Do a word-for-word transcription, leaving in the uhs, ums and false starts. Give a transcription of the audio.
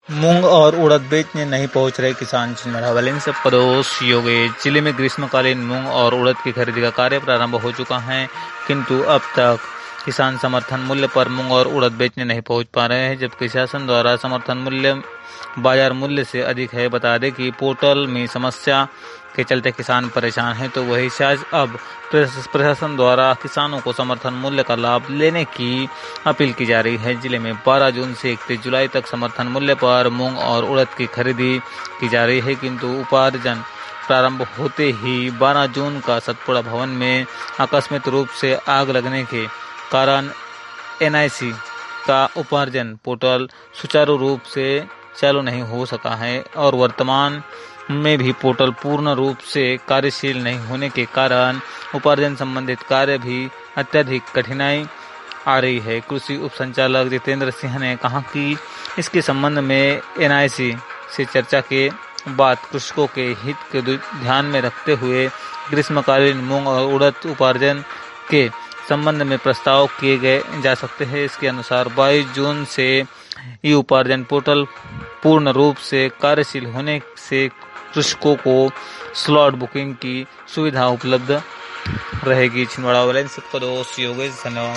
मूंग और उड़द बेचने नहीं पहुंच रहे किसान। छिंदवाड़ा वैलेंस पड़ोस योगेश जिले में ग्रीष्मकालीन मूंग और उड़द की खरीदी का कार्य प्रारंभ हो चुका है, किंतु अब तक किसान समर्थन मूल्य पर मूंग और उड़द बेचने नहीं पहुंच पा रहे हैं, जबकि शासन द्वारा समर्थन मूल्य बाजार मूल्य से अधिक है। बता दें कि पोर्टल में समस्या के चलते किसान परेशान हैं, तो वही शायद अब प्रशासन द्वारा किसानों को समर्थन मूल्य का लाभ लेने की अपील की जा रही है। जिले में बारह जून से इकतीस जुलाई तक समर्थन मूल्य पर मूंग और उड़द की खरीदी की जा रही है, किंतु उपार्जन प्रारंभ होते ही बारह जून का सतपुड़ा भवन में आकस्मिक रूप से आग लगने के कारण एनआईसी का उपार्जन पोर्टल सुचारू रूप से चालू नहीं हो सका है और वर्तमान में भी पोर्टल पूर्ण रूप से कार्यशील नहीं होने के कारण उपार्जन संबंधित कार्य भी अत्यधिक कठिनाई आ रही है। कृषि उप संचालक जितेंद्र सिंह ने कहा कि इसके संबंध में एनआईसी से चर्चा के बाद कृषकों के हित के ध्यान में रखते हुए ग्रीष्मकालीन मूंग और उड़द उपार्जन के संबंध में प्रस्ताव किए गए जा सकते हैं। इसके अनुसार बाईस जून से ये उपार्जन पोर्टल पूर्ण रूप से कार्यशील होने से कृषकों को स्लॉट बुकिंग की सुविधा उपलब्ध रहेगी। छिंदवाड़ा वैलेंस पड़ोस योगेश। धन्यवाद।